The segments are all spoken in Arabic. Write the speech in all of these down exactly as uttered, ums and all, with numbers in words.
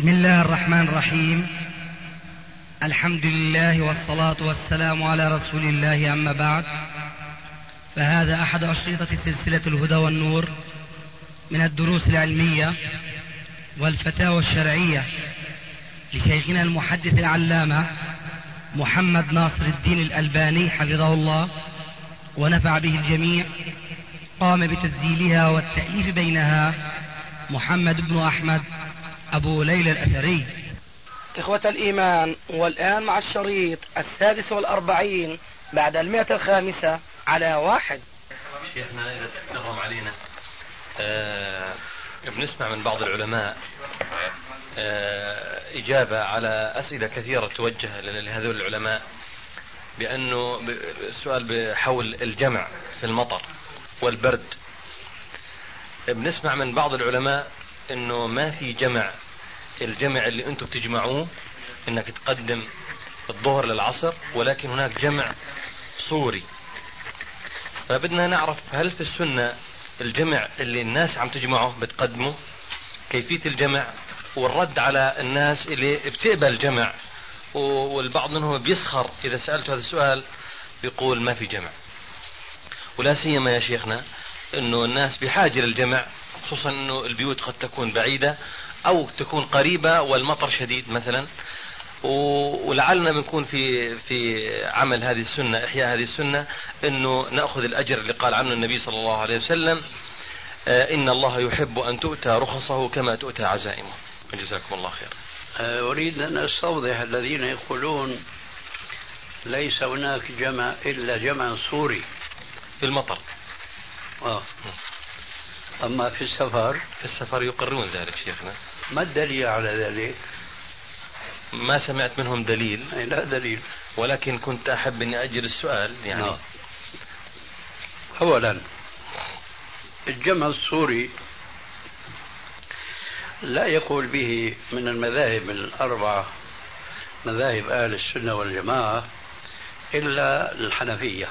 بسم الله الرحمن الرحيم. الحمد لله والصلاة والسلام على رسول الله، أما بعد، فهذا أحد أشرطة سلسلة الهدى والنور من الدروس العلمية والفتاوى الشرعية لشيخنا المحدث العلامة محمد ناصر الدين الألباني حفظه الله ونفع به الجميع. قام بتسجيلها والتأليف بينها محمد بن أحمد أبو ليلى الأثري. إخوة الإيمان، والآن مع الشريط السادس والأربعين بعد المئة الخامسة على واحد. شيخنا إذا تكرم علينا آه بنسمع من بعض العلماء آه إجابة على أسئلة كثيرة توجه لهذول العلماء بأنه السؤال بحول الجمع في المطر والبرد. بنسمع من بعض العلماء انه ما في جمع، الجمع اللي انتم بتجمعوه انك تقدم الظهر للعصر، ولكن هناك جمع صوري. فبدنا نعرف هل في السنة الجمع اللي الناس عم تجمعه بتقدمه، كيفية الجمع، والرد على الناس اللي بتقبل الجمع والبعض منهم بيسخر اذا سألت هذا السؤال بيقول ما في جمع. ولا سيما يا شيخنا انه الناس بحاجة للجمع، خصوصا انه البيوت قد تكون بعيدة او تكون قريبة والمطر شديد مثلا، ولعلنا بنكون في في عمل هذه السنة، احياء هذه السنة، انه نأخذ الاجر اللي قال عنه النبي صلى الله عليه وسلم: ان الله يحب ان تؤتى رخصه كما تؤتى عزائمه. جزاكم الله خير. أريد أن أستوضح الذين يقولون ليس هناك جمع إلا جمع صوري في المطر. آه. أما في السفر في السفر يقرون ذلك شيخنا. ما الدليل على ذلك؟ ما سمعت منهم دليل. لا دليل، ولكن كنت أحب أني أجل السؤال يعني. نعم. أولا الجمع الصوري لا يقول به من المذاهب الأربعة، مذاهب أهل السنة والجماعة، إلا الحنفية،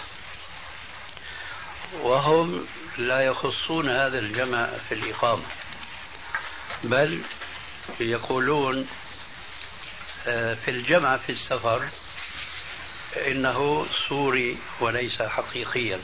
وهم لا يخصون هذا الجمع في الإقامة، بل يقولون في الجمع في السفر إنه صوري وليس حقيقيا،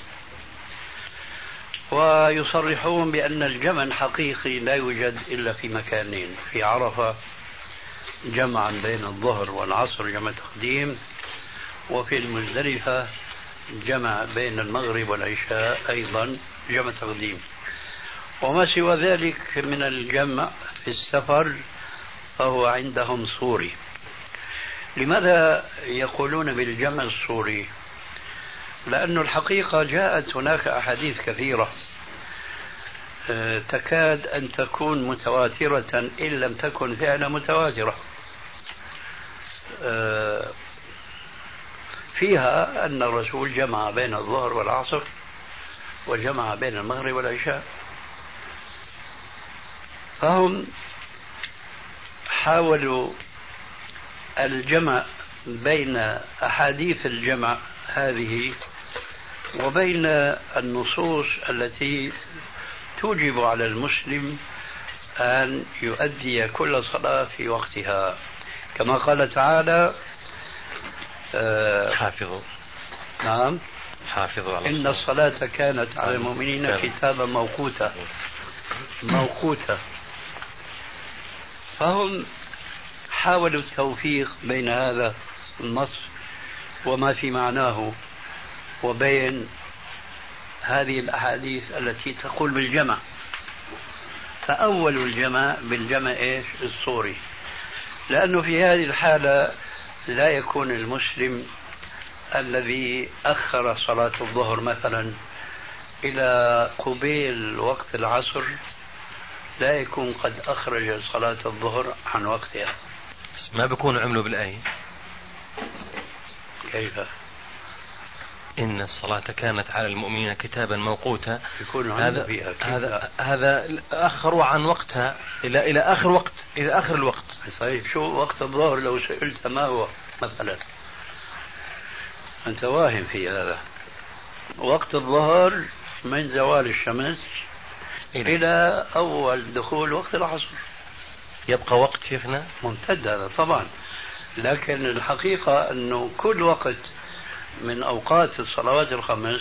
ويصرحون بأن الجمع الحقيقي لا يوجد إلا في مكانين: في عرفة جمعا بين الظهر والعصر جمع تقديم، وفي المزدلفة جمع بين المغرب والعشاء أيضا جمع تقديم. وما سوى ذلك من الجمع في السفر فهو عندهم صوري. لماذا يقولون بالجمع الصوري؟ لأن الحقيقة جاءت هناك أحاديث كثيرة تكاد أن تكون متواترة إن لم تكن فعلا متواترة، فيها أن الرسول جمع بين الظهر والعصر وجمع بين المغرب والعشاء. فهم حاولوا الجمع بين أحاديث الجمع هذه وبين النصوص التي توجب على المسلم أن يؤدي كل صلاة في وقتها، كما قال تعالى: حافظوا نعم حافظوا على إن الصلاة كانت على المؤمنين كتابا موقوتا موقوتا. فهم حاولوا التوفيق بين هذا النص وما في معناه وبين هذه الأحاديث التي تقول بالجمع. فأول الجمع بالجمع إيش؟ الصوري، لأنه في هذه الحالة لا يكون المسلم الذي أخر صلاة الظهر مثلا إلى قبيل وقت العصر لا يكون قد أخرج صلاة الظهر عن وقتها. ما بيكونوا عملوا بالآية؟ كيف؟ إن الصلاة كانت على المؤمنين كتابا موقوتا. هذا فيها هذا هذا أخروا عن وقتها إلى إلى آخر وقت، إلى آخر الوقت. صحيح. شو وقت الظهر لو سئلت ما هو مثلا؟ أنت واهم في هذا. وقت الظهر من زوال الشمس إلى, إلى أول دخول وقت العصر. يبقى وقت شيخنا ممتد هذا طبعا، لكن الحقيقة أنه كل وقت من أوقات الصلوات الخمس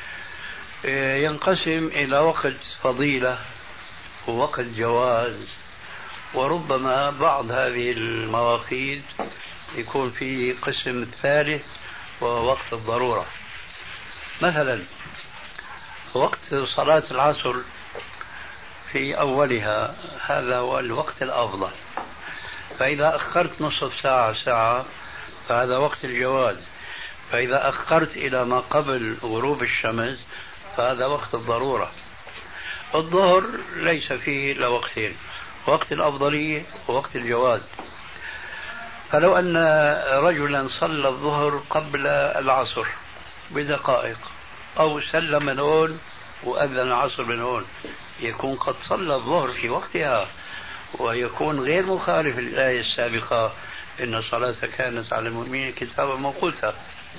ينقسم إلى وقت فضيلة ووقت جواز، وربما بعض هذه المواقيت يكون في قسم ثالث وهو وقت الضرورة. مثلا وقت صلاة العصر في أولها هذا هو الوقت الأفضل، فإذا أخرت نصف ساعة ساعة فهذا وقت الجواز، فإذا أخرت إلى ما قبل غروب الشمس فهذا وقت الضرورة. الظهر ليس فيه إلا وقتين، وقت الأفضلية ووقت الجواز. فلو أن رجلا صلى الظهر قبل العصر بدقائق أو سلم من هون وأذن العصر من هون، يكون قد صلى الظهر في وقتها، ويكون غير مخالف للآية السابقة إن الصلاة كانت على المؤمنين كتابا موقوتا.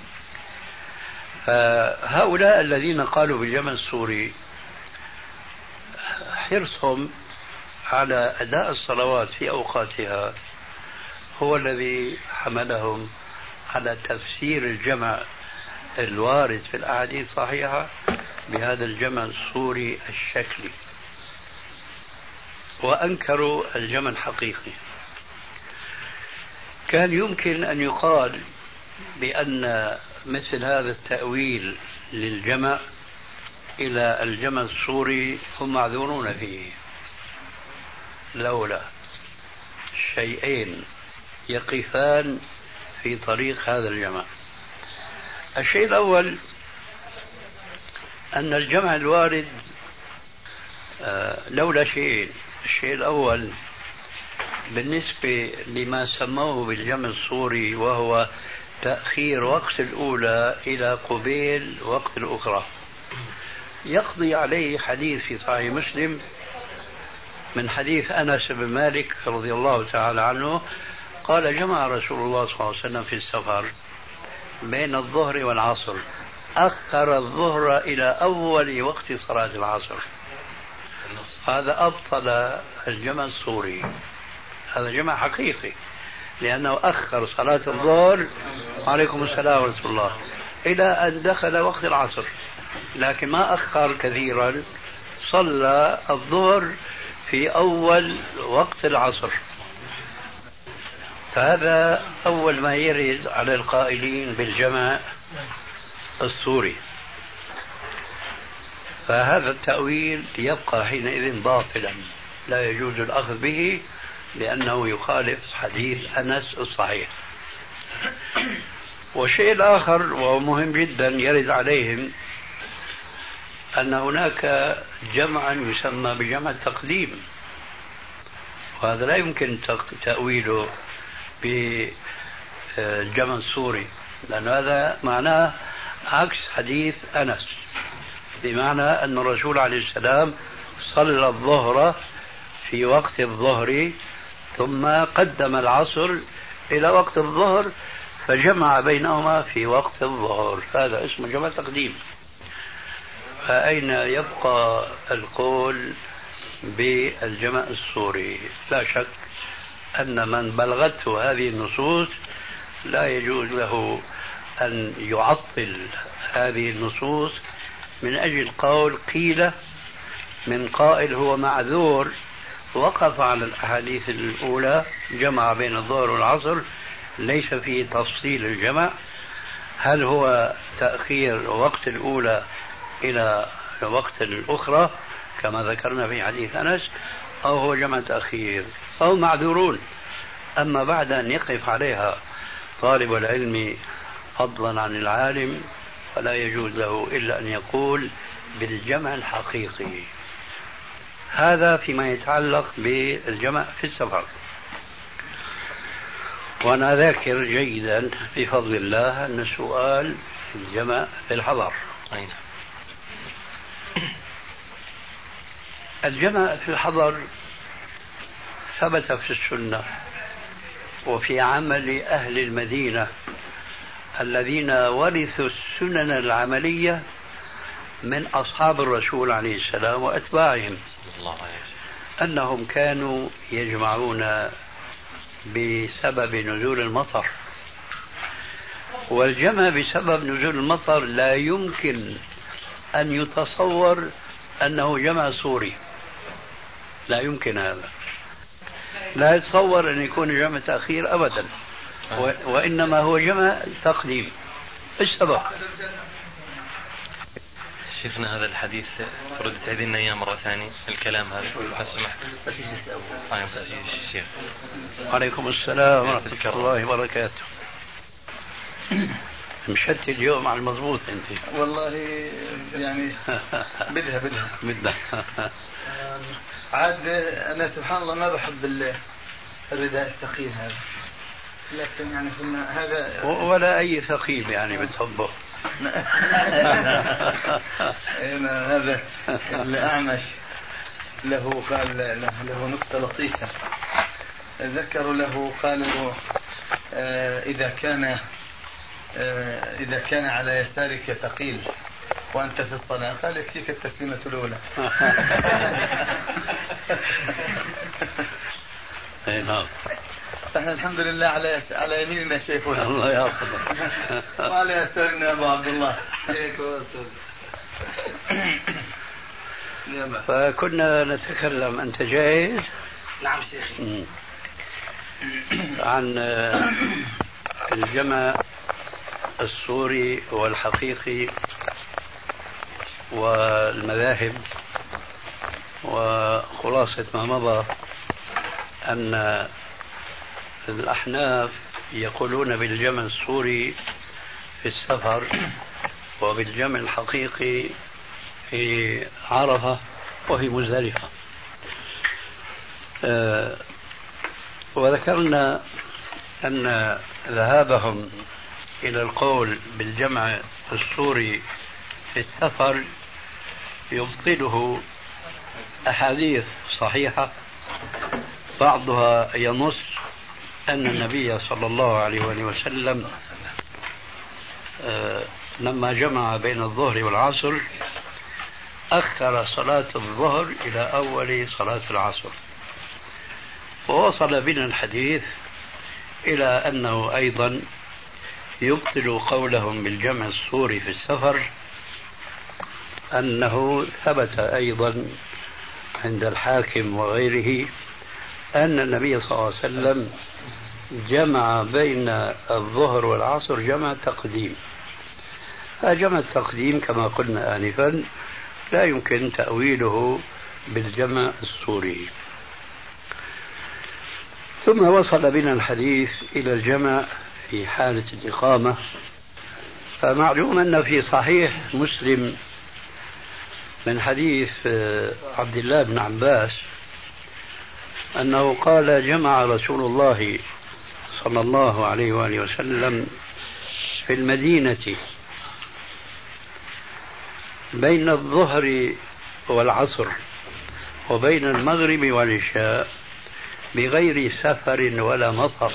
فهؤلاء الذين قالوا بالجمع السوري حرصهم على أداء الصلوات في أوقاتها هو الذي حملهم على تفسير الجمع الوارد في الأحاديث الصحيحة بهذا الجمع السوري الشكلي، وأنكروا الجمع الحقيقي. كان يمكن أن يقال بأن مثل هذا التأويل للجمع إلى الجمع السوري هم معذورون فيه، لولا شيئين يقفان في طريق هذا الجمع. الشيء الأول أن الجمع الوارد لولا شيئين. الشيء الأول بالنسبة لما سموه بالجمع السوري وهو تأخير وقت الأولى إلى قبيل وقت الأخرى، يقضي عليه حديث في صحيح مسلم من حديث أنس بن مالك رضي الله تعالى عنه قال جمع رسول الله صلى الله عليه وسلم في السفر بين الظهر والعصر، أخر الظهر إلى أول وقت صلاة العصر. هذا أبطل الجمع السوري، هذا جمع حقيقي، لأنه أخر صلاة الظهر عليكم السلام ورحمة الله إلى أن دخل وقت العصر، لكن ما أخر كثيرا، صلى الظهر في أول وقت العصر. فهذا أول ما يرد على القائلين بالجمع السوري. فهذا التأويل يبقى حينئذ باطلا، لا يجوز الأخذ به لأنه يخالف حديث أنس الصحيح. والشيء الآخر وهو مهم جدا يرد عليهم أن هناك جمعا يسمى بجمع التقديم، وهذا لا يمكن تأويله بالجمع السوري، لأن هذا معناه عكس حديث أنس، بمعنى أن الرسول عليه السلام صلى الظهر في وقت الظهر ثم قدم العصر إلى وقت الظهر فجمع بينهما في وقت الظهر، هذا اسمه جمع تقديم. فأين يبقى القول بالجمع السوري؟ لا شك أن من بلغته هذه النصوص لا يجوز له أن يعطل هذه النصوص من أجل قول قيل من قائل هو معذور وقف على الأحاديث الأولى جمع بين الظهر والعصر ليس فيه تفصيل الجمع، هل هو تأخير وقت الأولى إلى وقت الأخرى كما ذكرنا في حديث أنس، أو هو جمع تأخير، أو معذورون. أما بعد أن يقف عليها طالب العلم فضلا عن العالم فلا يجوز له إلا أن يقول بالجمع الحقيقي. هذا فيما يتعلق بالجمع في السفر. وأنا ذاكر جيدا بفضل الله أن السؤال الجمع في الحضر. أين؟ الجمع في الحضر ثبت في السنة وفي عمل أهل المدينة الذين ورثوا السنن العملية من أصحاب الرسول عليه السلام وأتباعهم. أنهم كانوا يجمعون بسبب نزول المطر، والجمع بسبب نزول المطر لا يمكن أن يتصور أنه جمع سوري، لا يمكن هذا، لا يتصور أن يكون جمع تأخير أبدا، وإنما هو جمع تقديم. السبب شيخنا هذا الحديث فرد تعيدنا إياه مرة ثانية الكلام هذا بس سمحت. الشيخ عليكم السلام ورحمة الله وبركاته. مشت اليوم على المضبوط أنت والله يعني بدها بدها بدها عاد أنا سبحان الله ما بحب الرداء الثقيل هذا، لكن يعني كنا هذا ولا أي ثقيل يعني بتحبه. هذا الأعمش له قال له نكتة لطيفة ذكروا له قالوا آه إذا كان آه إذا كان على يسارك ثقيل وأنت في الصلاة قال يكفيك التسليمة الأولى. نعم. احنا الحمد لله على على يميننا شيخنا الله يحفظك وعلى يسارنا ابو عبد الله. فكنا نتكلم، انت جاهز؟ نعم شيخي. عن الجمع السوري والحقيقي والمذاهب، وخلاصة ما مضى أن الأحناف يقولون بالجمع السوري في السفر وبالجمع الحقيقي في عرفة وفي مزدلفة. أه وذكرنا أن ذهابهم إلى القول بالجمع السوري في السفر يبطله أحاديث صحيحة بعضها ينص أن النبي صلى الله عليه وسلم لما جمع بين الظهر والعصر أخر صلاة الظهر إلى أول صلاة العصر، ووصل بنا الحديث إلى أنه أيضا يبطل قولهم بالجمع السوري في السفر، أنه ثبت أيضا عند الحاكم وغيره أن النبي صلى الله عليه وسلم جمع بين الظهر والعصر جمع تقديم. فجمع التقديم كما قلنا آنفا لا يمكن تأويله بالجمع السوري. ثم وصل بنا الحديث إلى الجمع في حالة الإقامة. فمعلوم أن في صحيح مسلم من حديث عبد الله بن عباس أنه قال جمع رسول الله صلى الله عليه وآله وسلم في المدينة بين الظهر والعصر وبين المغرب والعشاء بغير سفر ولا مطر.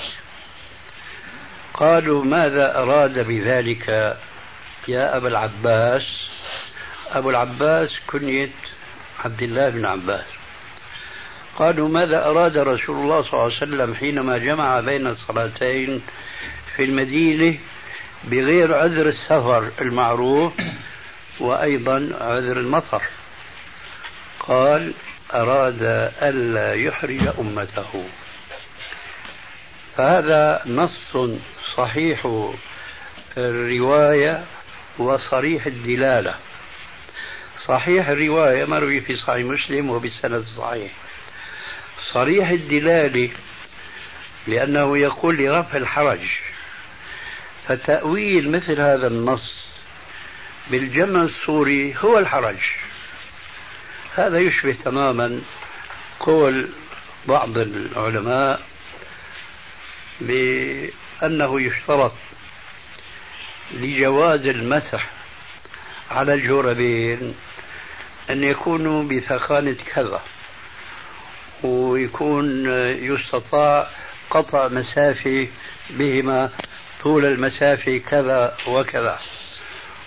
قالوا ماذا أراد بذلك يا أبا العباس؟ أبو العباس كنية عبد الله بن عباس. قالوا ماذا أراد رسول الله صلى الله عليه وسلم حينما جمع بين الصلاتين في المدينة بغير عذر السفر المعروف وأيضا عذر المطر؟ قال أراد ألا يحرج أمته. فهذا نص صحيح الرواية وصريح الدلالة. صحيح الرواية مروي في صحيح مسلم وبالسند الصحيح. صريح الدلالة لأنه يقول لرفع الحرج. فتأويل مثل هذا النص بالجمع السوري هو الحرج. هذا يشبه تماما قول بعض العلماء بأنه يشترط لجواز المسح على الجوربين أن يكونوا بثخانة كذا، ويكون يستطاع قطع مسافة بهما طول المسافة كذا وكذا،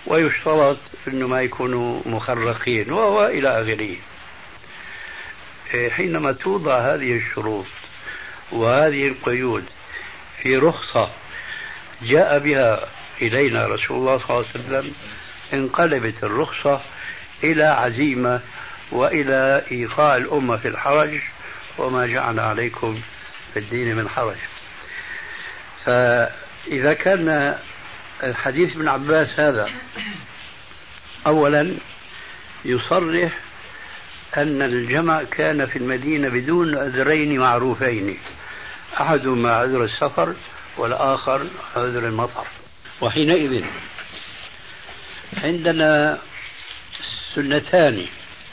ويشترط أنه ما يكونوا مخرقين وهو إلى آخره. حينما توضع هذه الشروط وهذه القيود في رخصة جاء بها إلينا رسول الله صلى الله عليه وسلم، انقلبت الرخصة إلى عزيمة وإلى إيقاع الأمة في الحرج، وما جعل عليكم في الدين من حرج. فإذا كان الحديث ابن عباس هذا أولا يصرح أن الجمع كان في المدينة بدون عذرين معروفين، أحدهما عذر السفر والآخر عذر المطر. وحينئذ عندنا سنتان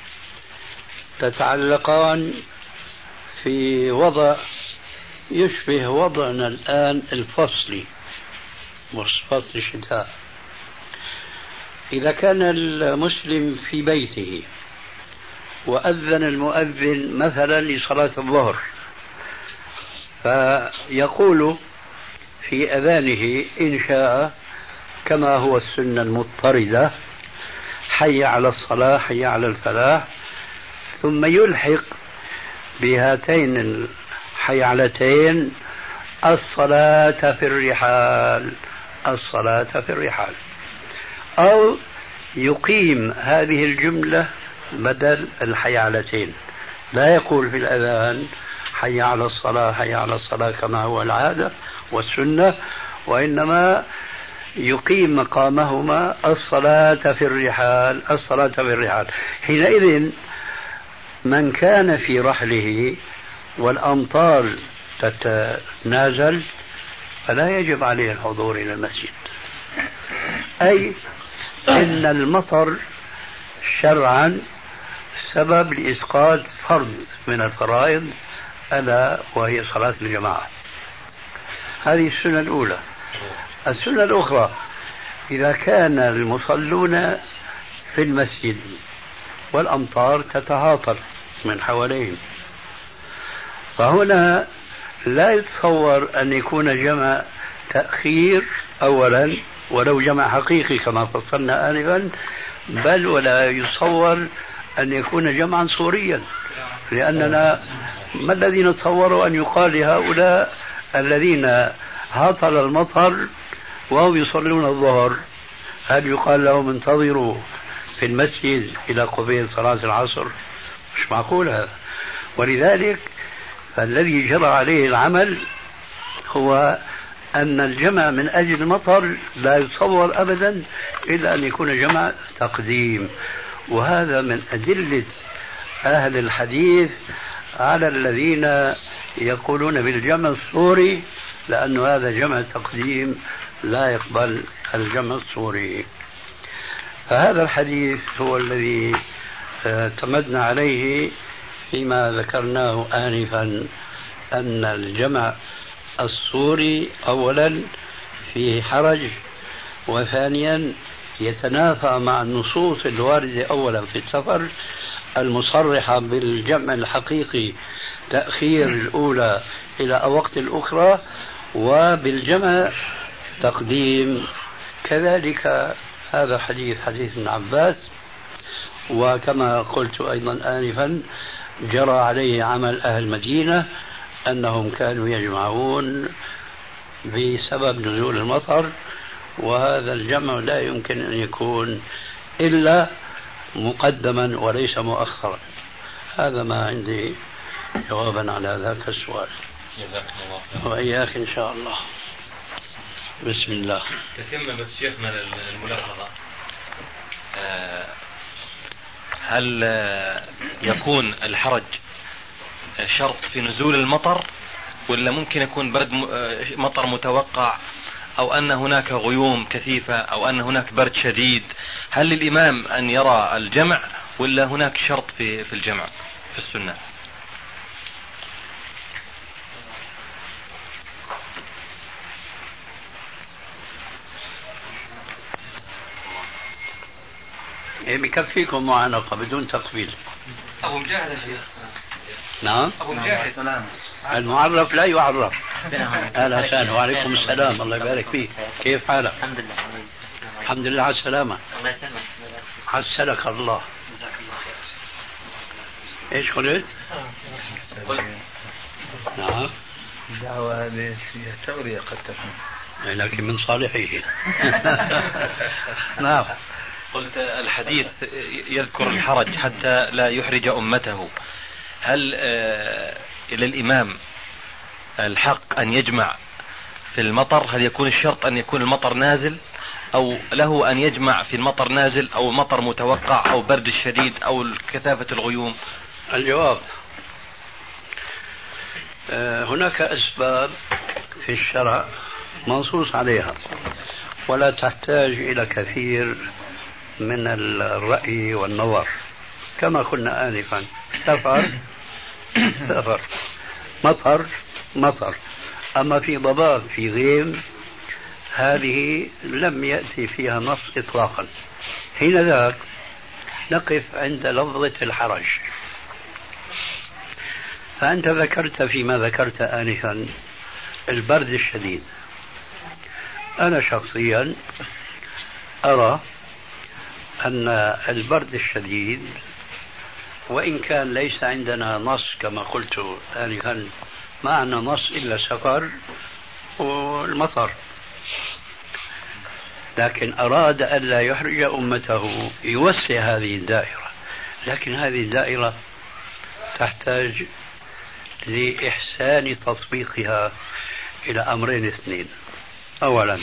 تتعلقان في وضع يشبه وضعنا الآن الفصلي، فصل الشتاء. إذا كان المسلم في بيته وأذن المؤذن مثلا لصلاة الظهر، فيقول في أذانه إن شاء كما هو السنة المضطردة: حي على الصلاة حي على الفلاح، ثم يلحق بهاتين الحيعلتين: الصلاة في الرحال الصلاة في الرحال، أو يقيم هذه الجملة بدل الحيعلتين، لا يقول في الأذان حي على الصلاة حي على الصلاة كما هو العادة والسنة، وإنما يقيم مقامهما الصلاة في الرحال الصلاة في الرحال. حينئذ من كان في رحله والأمطار تتنازل فلا يجب عليه الحضور إلى المسجد، أي إن المطر شرعا سبب لإسقاط فرض من الفرائض ألا وهي صلاة الجماعة. هذه السنة الأولى. السنة الأخرى: إذا كان المصلون في المسجد والأمطار تتهاطل من حواليهم، فهنا لا يتصور أن يكون جمع تأخير أولا ولو جمع حقيقي كما فصلنا آنفا، بل ولا يتصور أن يكون جمعا صوريا، لأننا ما الذي نتصور أن يقال لهؤلاء الذين هاطل المطر وهم يصلون الظهر؟ هل يقال لهم انتظروا في المسجد إلى قبيل صلاة العصر؟ مش معقول هذا. ولذلك فالذي جرى عليه العمل هو أن الجمع من أجل المطر لا يتصور أبدا إلا أن يكون جمع تقديم، وهذا من أدلة أهل الحديث على الذين يقولون بالجمع الصوري، لأن هذا جمع تقديم لا يقبل الجمع الصوري. فهذا الحديث هو الذي اعتمدنا عليه فيما ذكرناه آنفا، أن الجمع الصوري أولا فيه حرج، وثانيا يتنافى مع النصوص الواردة أولا في السفر المصرحة بالجمع الحقيقي تأخير الأولى إلى وقت الأخرى، وبالجمع تقديم. كذلك هذا حديث حديث ابن عباس، وكما قلت أيضا آنفا جرى عليه عمل أهل المدينة أنهم كانوا يجمعون بسبب نزول المطر، وهذا الجمع لا يمكن أن يكون إلا مقدما وليس مؤخرا. هذا ما عندي جوابا على ذاك السؤال. جزاكم الله خير. وإياك إن شاء الله. بسم الله. تتم بس شيخنا الملاحظة، هل يكون الحرج شرط في نزول المطر، ولا ممكن يكون برد مطر متوقع، أو أن هناك غيوم كثيفة، أو أن هناك برد شديد؟ هل للإمام أن يرى الجمع، ولا هناك شرط في في الجمع في السنة؟ بكفيكم معانقة بدون تقبيل. أبو مجاهد يا شيخ. نعم. أبو مجاهد. المعرف لا يعرف. أهلا وسهلا وعليكم السلام، الله يبارك فيك. كيف حالك؟ الحمد لله. الحمد لله على السلامة. الله يسلمك. حسنك الله. جزاك الله خير. ايش قلت؟ قلت نعم الدعوة هذه فيها تورية قد تكون، لكن من صالحه. نعم. قلت الحديث يذكر الحرج حتى لا يحرج أمته. هل آه للإمام الحق أن يجمع في المطر؟ هل يكون الشرط أن يكون المطر نازل، أو له أن يجمع في المطر نازل أو مطر متوقع أو برد الشديد أو كثافة الغيوم؟ الجواب: هناك أسباب في الشرع منصوص عليها ولا تحتاج إلى كثير من الرأي والنظر، كما قلنا آنفا: سفر سفر، مطر مطر. أما في ضباب في غيم هذه لم يأتي فيها نص إطلاقا. حين ذاك نقف عند لفظة الحرج. فأنت ذكرت فيما ذكرت آنفا البرد الشديد. أنا شخصيا أرى أن البرد الشديد وإن كان ليس عندنا نص كما قلت آنفا، ما عندنا نص إلا سفر والمطر، لكن أراد أن لا يحرج أمته يوسع هذه الدائرة. لكن هذه الدائرة تحتاج لإحسان تطبيقها إلى أمرين اثنين: أولا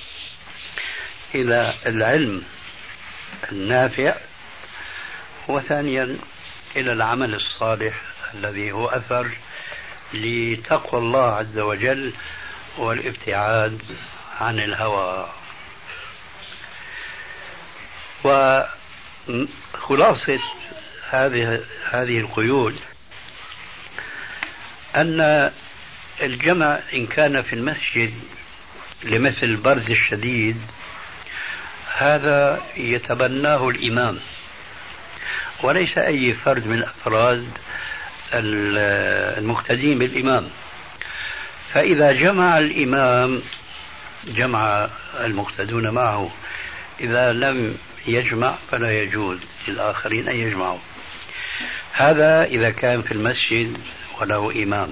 إلى العلم النافع، وثانيا إلى العمل الصالح الذي هو أثر لتقوى الله عز وجل والابتعاد عن الهوى. وخلاصة هذه هذه القيود أن الجمع إن كان في المسجد لمثل البرد الشديد هذا يتبناه الإمام وليس أي فرد من أفراد المقتدين بالإمام. فإذا جمع الإمام جمع المقتدون معه، إذا لم يجمع فلا يجوز للآخرين أن يجمعوا. هذا إذا كان في المسجد وله إمام.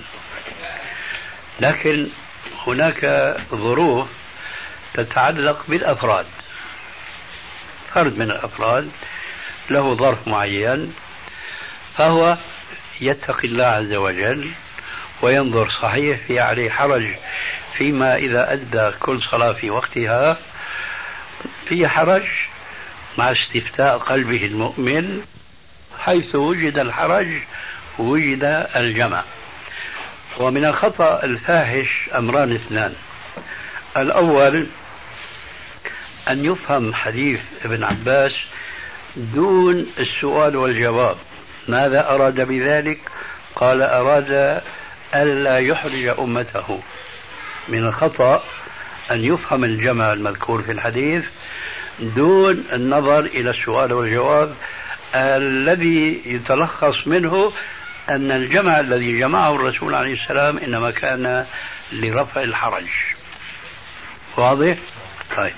لكن هناك ظروف تتعلق بالأفراد. فرد من الأفراد له ظرف معين فهو يتقي الله عز وجل وينظر صحيح في عليه حرج فيما إذا أدى كل صلاة في وقتها، في حرج مع استفتاء قلبه المؤمن. حيث وجد الحرج وجد الجمع. ومن الخطأ الفاحش أمران اثنان: الأول أن يفهم حديث ابن عباس دون السؤال والجواب. ماذا أراد بذلك؟ قال أراد ألا يحرج أمته. من الخطأ أن يفهم الجمع المذكور في الحديث دون النظر إلى السؤال والجواب الذي يتلخص منه أن الجمع الذي جمعه الرسول عليه السلام إنما كان لرفع الحرج. واضح؟ طيب.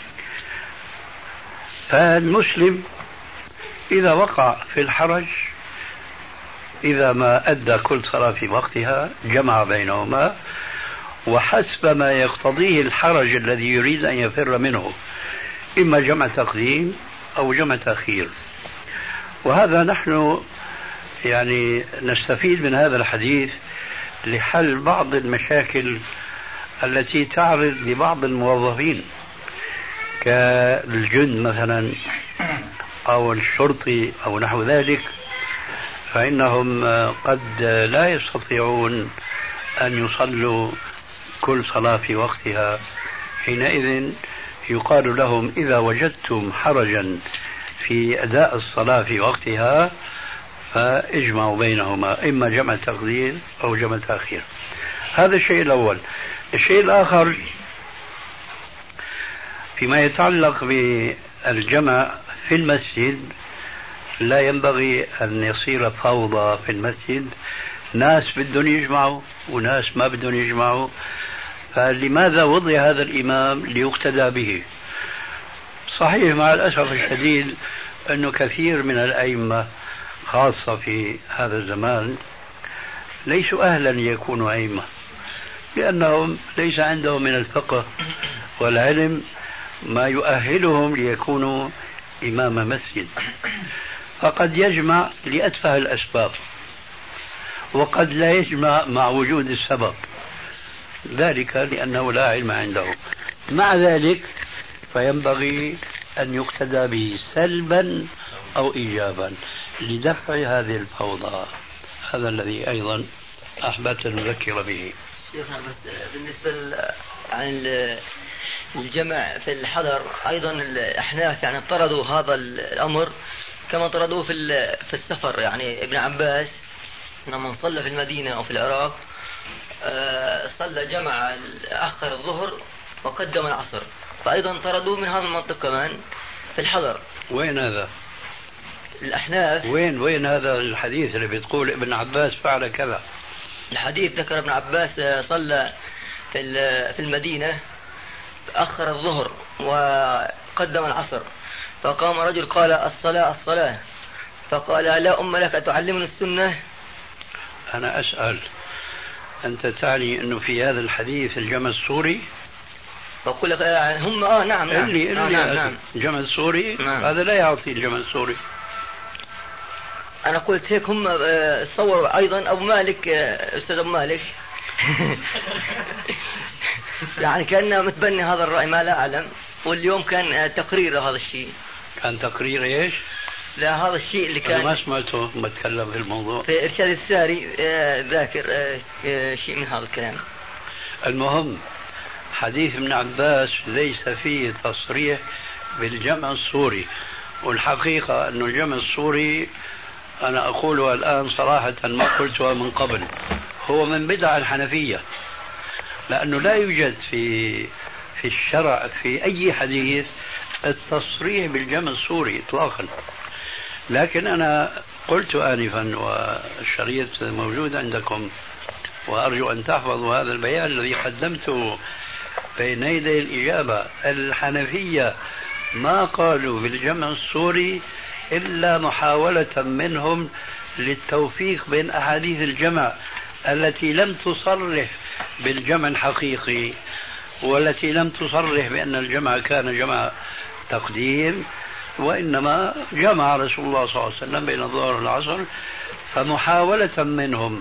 فالمسلم إذا وقع في الحرج إذا ما أدى كل صلاة في وقتها جمع بينهما وحسب ما يقتضيه الحرج الذي يريد أن يفر منه، إما جمع تقديم أو جمع تأخير. وهذا نحن يعني نستفيد من هذا الحديث لحل بعض المشاكل التي تعرض لبعض الموظفين كالجند مثلا أو الشرطي أو نحو ذلك، فإنهم قد لا يستطيعون أن يصلوا كل صلاة في وقتها. حينئذ يقال لهم إذا وجدتم حرجا في أداء الصلاة في وقتها فاجمعوا بينهما، إما جمع تقديم أو جمع تأخير. هذا الشيء الأول. الشيء الآخر فيما يتعلق بالجمع في المسجد، لا ينبغي أن يصير فوضى في المسجد، ناس بدهم يجمعوا وناس ما بدهم يجمعوا. فلماذا وضع هذا الإمام؟ ليقتدى به. صحيح مع الأسف الشديد أنه كثير من الأئمة خاصة في هذا الزمان ليسوا أهلا ليكونوا أئمة، لأنهم ليس عندهم من الفقه والعلم ما يؤهلهم ليكونوا إمام مسجد، فقد يجمع لأتفه الأسباب وقد لا يجمع مع وجود السبب، ذلك لأنه لا علم عنده. مع ذلك فينبغي أن يقتدى به سلبا أو إيجابا لدفع هذه الفوضى. هذا الذي أيضا أحببت أن نذكر به. شيخنا بس بالنسبة عن الجمع في الحضر أيضا الأحناف يعني طردوا هذا الأمر كما طردوه في في السفر. يعني ابن عباس لما صلى في المدينة أو في العراق صلى جمع أخر الظهر وقدم العصر، فأيضا طردوه من هذا المنطق كمان في الحضر. وين هذا؟ الأحناف. وين وين هذا الحديث اللي بتقول ابن عباس فعل كذا؟ الحديث ذكر ابن عباس صلى في في المدينة أخر الظهر وقدم العصر، فقام رجل قال الصلاة الصلاة، فقال لا أم لك أتعلمني السنة؟ أنا أسأل، أنت تعني أنه في هذا الحديث الجمع السوري؟ فقل لك هم آه نعم نعم, اللي نعم, اللي نعم, نعم. الجمع السوري نعم. هذا لا يعطي الجمع السوري. أنا قلت هيك هم صوروا أيضا أبو مالك أستاذ أبو مالك يعني كان متبني هذا الرأي ما لا أعلم، واليوم كان تقرير هذا الشيء. كان تقرير إيش؟ لا هذا الشيء اللي كان أنا ما سمعته متكلم في الموضوع في إرشاد الساري ذاكر شيء من هذا الكلام. المهم حديث ابن عباس ليس فيه تصريح بالجمع السوري، والحقيقة أن الجمع السوري أنا أقولها الآن صراحة ما قلتها من قبل، هو من بدع الحنفية، لأنه لا يوجد في في الشرع في أي حديث التصريح بالجمع السوري إطلاقا. لكن أنا قلت آنفا والشريط موجود عندكم، وأرجو أن تحفظوا هذا البيان الذي قدمته بين يدي الإجابة. الحنفية ما قالوا بالجمع السوري إلا محاولة منهم للتوفيق بين أحاديث الجمع التي لم تصرح بالجمع الحقيقي، والتي لم تصرح بأن الجمع كان جمع تقديم، وإنما جمع رسول الله صلى الله عليه وسلم بين الظهر والعصر. فمحاولة منهم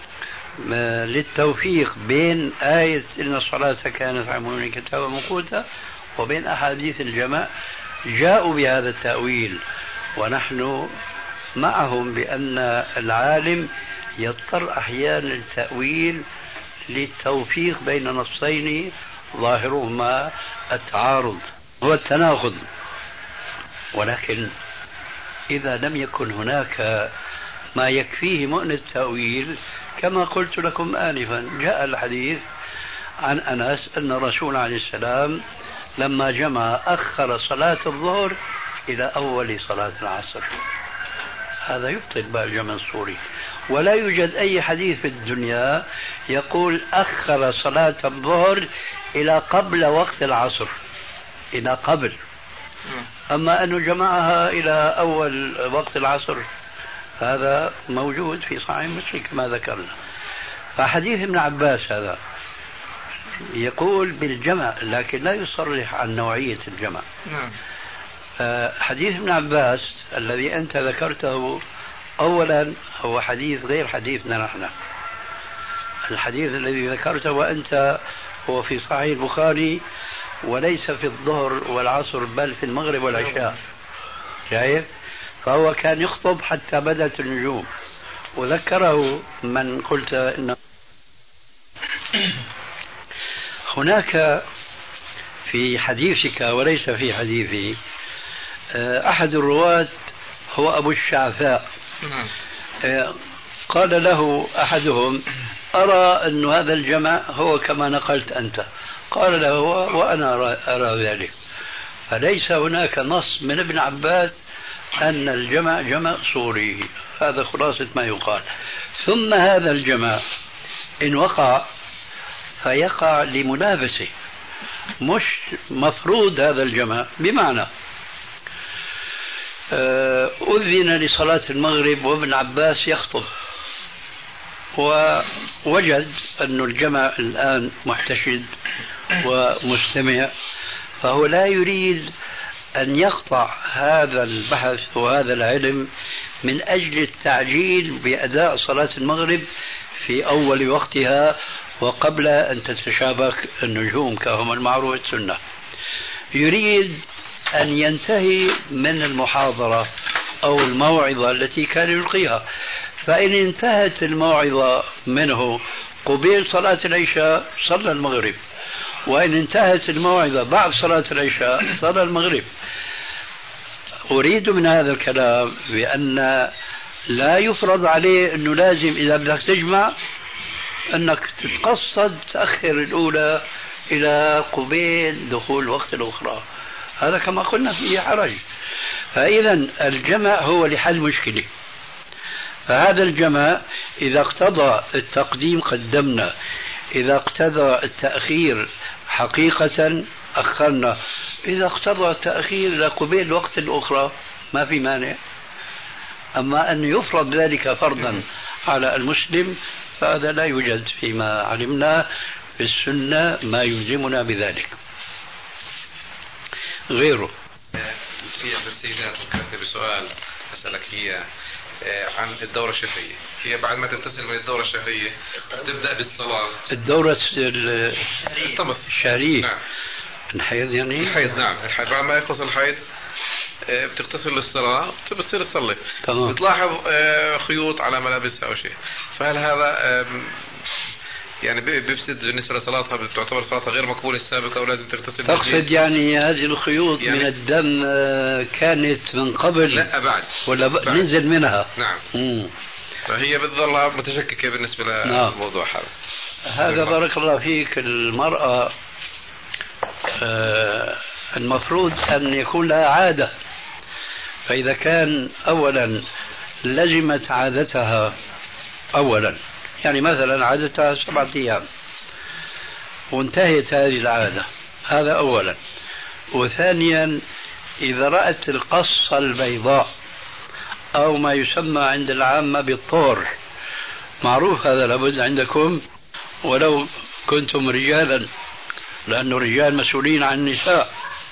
للتوفيق بين آية إن الصلاة كانت على المؤمنين كتابا موقوتا وبين أحاديث الجمع جاءوا بهذا التأويل، ونحن معهم بأن العالم يضطر أحيانا للتأويل للتوفيق بين نصين ظاهرهما التعارض هو التناقض. ولكن إذا لم يكن هناك ما يكفيه مؤن التأويل كما قلت لكم آنفا، جاء الحديث عن أنس أن الرسول عليه السلام لما جمع أخر صلاة الظهر إلى أول صلاة العصر. هذا يبطل بقى الجمع السوري، ولا يوجد أي حديث في الدنيا يقول أخر صلاة الظهر إلى قبل وقت العصر، إلى قبل. أما أنه جمعها إلى أول وقت العصر هذا موجود في صحيح مسلم كما ذكرنا. فحديث ابن عباس هذا يقول بالجمع لكن لا يصرح عن نوعية الجمع. حديث ابن عباس الذي أنت ذكرته أولا هو حديث غير حديثنا نحن. الحديث الذي ذكرته وأنت هو في صحيح البخاري وليس في الظهر والعصر بل في المغرب والعشاء، شايف؟ فهو كان يخطب حتى بدت النجوم، وذكره من قلت إن هناك في حديثك وليس في حديثي أحد الرواة هو أبو الشعثاء. قال له أحدهم أرى أن هذا الجمع هو كما نقلت أنت، قال له وأنا أرى ذلك. فليس هناك نص من ابن عباس أن الجمع جمع صوري، هذا خلاصة ما يقال. ثم هذا الجمع إن وقع فيقع لملابسه، مش مفروض هذا الجمع. بمعنى أذن لصلاة المغرب وابن عباس يخطب، ووجد أن الجمع الآن محتشد ومستمع، فهو لا يريد أن يقطع هذا البحث وهذا العلم من أجل التعجيل بأداء صلاة المغرب في أول وقتها وقبل أن تتشابك النجوم كما المعروف السنة. يريد أن ينتهي من المحاضرة أو الموعظة التي كان يلقيها، فإن انتهت الموعظة منه قبيل صلاة العشاء صلى المغرب، وإن انتهت الموعظة بعد صلاة العشاء صلى المغرب. أريد من هذا الكلام بأن لا يفرض عليه أنه لازم إذا بدك تجمع أنك تتقصد تأخر الأولى إلى قبيل دخول وقت الأخرى، هذا كما قلنا فيه حرج. فإذا الجمع هو لحل مشكلة، فهذا الجمع إذا اقتضى التقديم قدمنا، إذا اقتضى التأخير حقيقة أخرنا، إذا اقتضى التأخير إلى قبيل الوقت الأخرى ما في مانع. أما أن يفرض ذلك فرضا على المسلم فهذا لا يوجد فيما علمنا في السنة ما يلزمنا بذلك غيره. في السيدات فكرت بسؤال أسألك هي عن الدورة الشهرية. هي بعد ما تتصل من الدورة الشهرية تبدأ بالصلاة. الدورة الشهرية نعم. الحيض يعني الحيض نعم. الحيض بعد ما يخلص الحيض بتغتسل للصلاة بتصير تصلي، بتلاحظ خيوط على ملابسها أو شيء، فهل هذا يعني بيفسد بالنسبة لصلاتها؟ بتعتبر صلاتها غير مقبولة السابقة ولازم تغتسل؟ تقصد يعني هذه الخيوط يعني من الدم كانت من قبل؟ لا بعد ولا ب... ننزل منها؟ نعم. مم. فهي بتظل متشككة بالنسبة للموضوع هذا. هذا بارك الله فيك. المرأة آه المفروض أن يكون لها عادة، فإذا كان أولا لزمت عادتها أولا، يعني مثلا عادتها سبعة أيام وانتهت هذه العادة، هذا أولا. وثانيا إذا رأت القصة البيضاء أو ما يسمى عند العامة بالطور، معروف هذا لابد عندكم ولو كنتم رجالا، لأن الرجال مسؤولين عن النساء.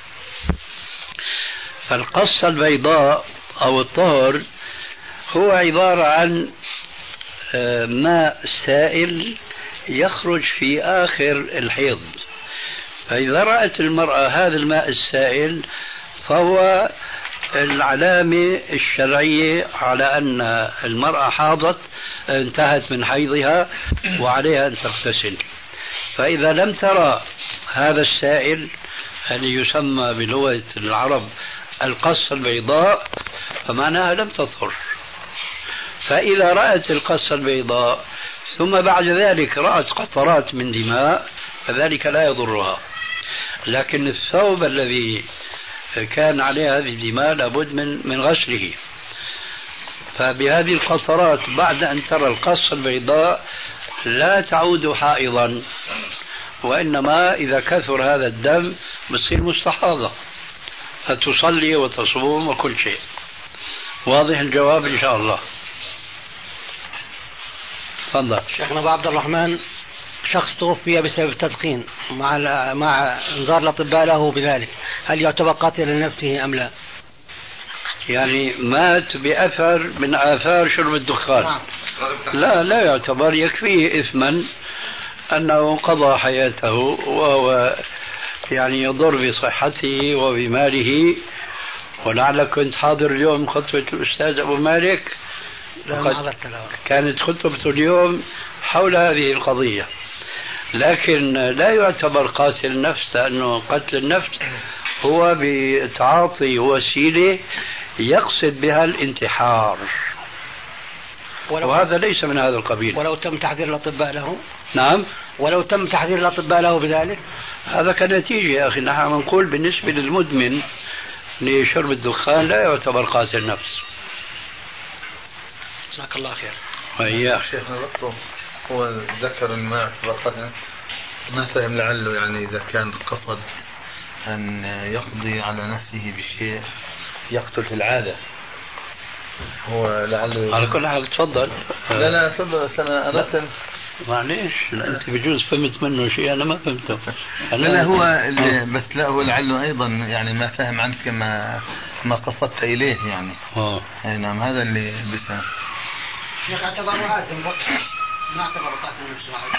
فالقصة البيضاء أو الطهر هو عبارة عن ماء سائل يخرج في آخر الحيض، فإذا رأت المرأة هذا الماء السائل فهو العلامة الشرعية على أن المرأة حاضت انتهت من حيضها وعليها أن تغتسل. فإذا لم ترى هذا السائل الذي يسمى بلغة العرب القصة البيضاء فمعناها لم تطهر. فإذا رأت القصة البيضاء ثم بعد ذلك رأت قطرات من دماء فذلك لا يضرها، لكن الثوب الذي كان عليه هذه الدماء لابد من من غسله. فبهذه القطرات بعد أن ترى القصة البيضاء لا تعود حائضا، وإنما إذا كثر هذا الدم بتصير مستحاضة فتصلي وتصوم وكل شيء. واضح الجواب إن شاء الله؟ تفضل. شيخنا أبو عبد الرحمن، شخص توفي بسبب التدخين مع مع انذار الأطباء له بذلك، هل يعتبر قاتلا لنفسه أم لا؟ يعني مات بأثر من آثار شرب الدخان؟ لا لا يعتبر، يكفيه إثما أنه قضى حياته وهو يعني يضر بصحته وبماله. ولعلك كنت حاضر اليوم خطبة الأستاذ أبو مالك، كانت خطبته اليوم حول هذه القضية، لكن لا يعتبر قاتل النفس، لأنه قتل النفس هو بتعاطي وسيلة يقصد بها الانتحار، وهذا ليس من هذا القبيل. ولو تم تحذير الأطباء له؟ نعم، ولو تم تحذير الأطباء له بذلك؟ هذا كنتيجة يا أخي. نحن نقول بالنسبة للمدمن لشرب الدخان لا يعتبر قاتل نفس. جزاك الله خير. وإياك. شيخنا دكتور، هو ذكر الماء فقط ما فهم لعله يعني إذا كان قصد أن يقضي على نفسه بشيء يقتل في العادة هو لعله على كل حال تفضل. لا لا تفضل. أنا أردت معليش أنت بجوز فهمت منه شيء أنا ما فهمته. لا لا هو اللي بس لا هو لعله أيضا يعني ما فهم عنك ما ما قصدت إليه يعني. اه أي نعم هذا اللي بس. شيخ اعتبر عازم ما اعتبر قاتل نفسه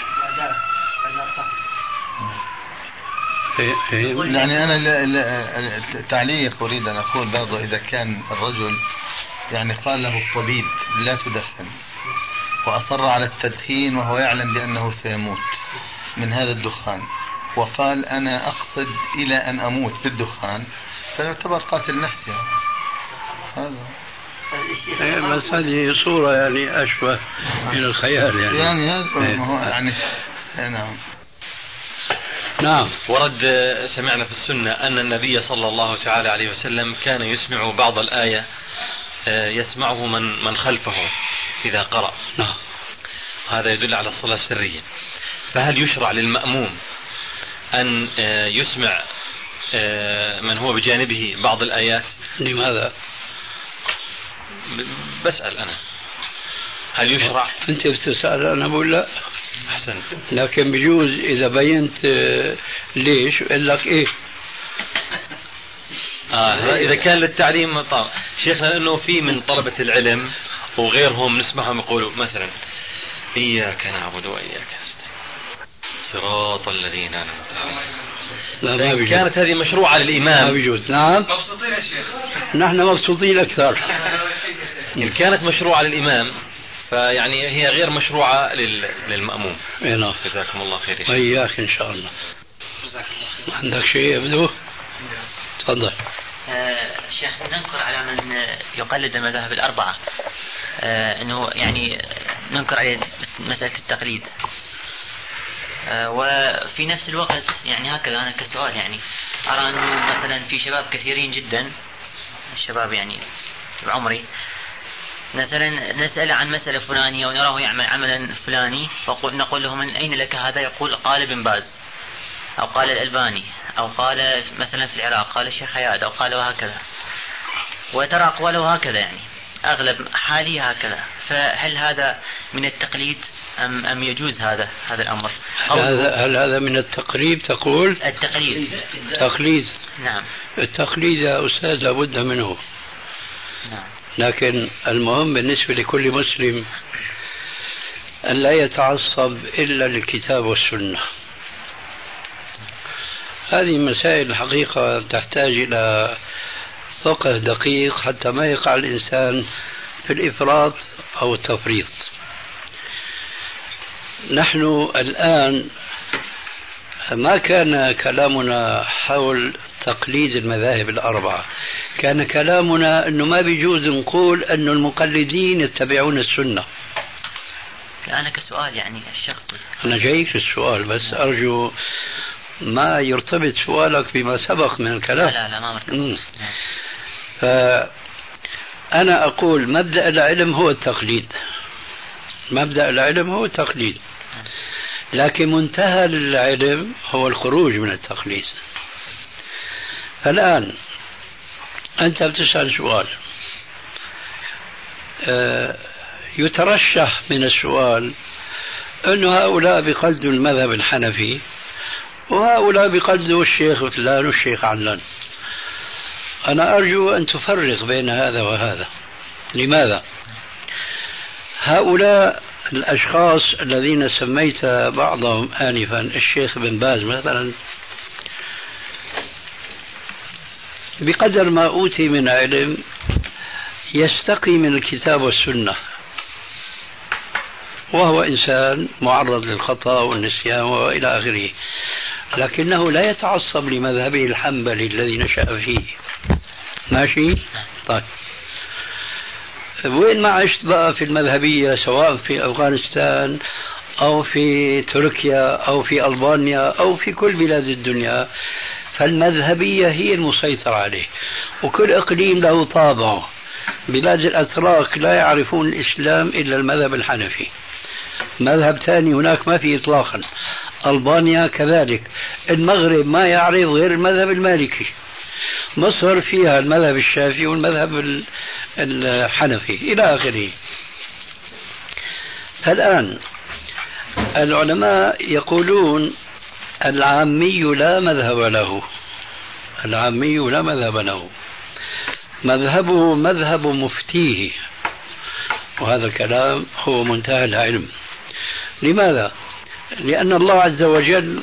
يعني أنا تعليق أريد أن أقول برضه إذا كان الرجل يعني قال له الطبيب لا تدخن وأصر على التدخين وهو يعلم بأنه سيموت من هذا الدخان وقال أنا أقصد إلى أن أموت بالدخان فيعتبر قاتل نفسي. هذا بس هذه صورة يعني أشبه من الخيال يعني يعني هذا هو يعني نعم. نعم. ورد سمعنا في السنة أن النبي صلى الله تعالى عليه وسلم كان يسمع بعض الآية يسمعه من من خلفه إذا قرأ. نعم. هذا يدل على الصلاة السرية. فهل يشرع للمأموم أن يسمع من هو بجانبه بعض الآيات؟ لماذا؟ بسأل أنا هل يشرع؟ أنت بتسأل أنا بقول لا. أحسنت. لكن بجوز إذا بينت ليش قال لك إيه. آه إذا كان للتعليم طبعا شيخنا لأنه في من طلبة العلم وغيرهم نسمعهم يقولوا مثلا إياك نعبد وإياك نستعين صراط الذين أنعمت عليهم. كانت هذه مشروعة للإمام. ما بيجوز. نعم مبسوطين يا شيخ. نحن مبسوطين أكثر. إن كانت مشروعة للإمام فيعني هي غير مشروعة للمأموم. نعم. جزاكم الله خير. وإياك إن شاء الله. عندك شيء يبدو؟ تفضل. آه شيخ ننكر على من يقلد المذاهب الأربعة آه أنه يعني ننكر عليه مسألة التقليد آه وفي نفس الوقت يعني هكذا أنا كسؤال يعني أرى أنه مثلا في شباب كثيرين جدا الشباب يعني بعمري مثلا نسأل عن مسألة فلانية ونراه يعمل عملا فلاني فنقول له من أين لك هذا يقول قال ابن باز أو قال الألباني أو قال مثلا في العراق قال الشيخ حياد أو قال وهكذا وترى أقواله هكذا يعني أغلب حالي هكذا. فهل هذا من التقليد أم, أم يجوز هذا هذا الأمر؟ هل هذا, هل هذا من التقريب تقول؟ التقليد. تقليد. نعم. التقليد يا أستاذ لابد منه. نعم. لكن المهم بالنسبة لكل مسلم أن لا يتعصب إلا للكتاب والسنة. هذه مسائل الحقيقة تحتاج إلى فقه دقيق حتى ما يقع الإنسان في الإفراط أو التفريط. نحن الآن ما كان كلامنا حول تقليد المذاهب الأربعة، كان كلامنا أنه ما بيجوز نقول أن المقلدين يتبعون السنة. أنا كسؤال يعني الشخصي. أنا جايك السؤال بس أرجو ما يرتبط سؤالك بما سبق من الكلام. لا لا ما مرتبط. فأنا أقول مبدأ العلم هو التقليد، مبدأ العلم هو التقليد، لكن منتهى العلم هو الخروج من التقليد. فالآن أنت بتسأل سؤال يترشح من السؤال أن هؤلاء بيقلدوا المذهب الحنفي وهؤلاء بيقلدوا الشيخ فلان والشيخ علان. أنا أرجو أن تفرق بين هذا وهذا. لماذا؟ هؤلاء الأشخاص الذين سميت بعضهم آنفا الشيخ بن باز مثلا بقدر ما أوتي من علم يستقي من الكتاب والسنة، وهو إنسان معرض للخطأ والنسيان وإلى آخره، لكنه لا يتعصب لمذهبه الحنبلي الذي نشأ فيه. ماشي؟ طيب وين ما عشت بقى في المذهبية سواء في أفغانستان أو في تركيا أو في ألبانيا أو في كل بلاد الدنيا، فالمذهبية هي المسيطرة عليه، وكل إقليم له طابعه. بلاد الأتراك لا يعرفون الإسلام إلا المذهب الحنفي، مذهب ثاني هناك ما في إطلاقا. ألبانيا كذلك، المغرب ما يعرف غير المذهب المالكي، مصر فيها المذهب الشافعي والمذهب الحنفي إلى آخره. فالآن العلماء يقولون العامي لا مذهب له، العامي لا مذهب له، مذهبه مذهب مفتيه، وهذا الكلام هو منتهى العلم. لماذا؟ لأن الله عز وجل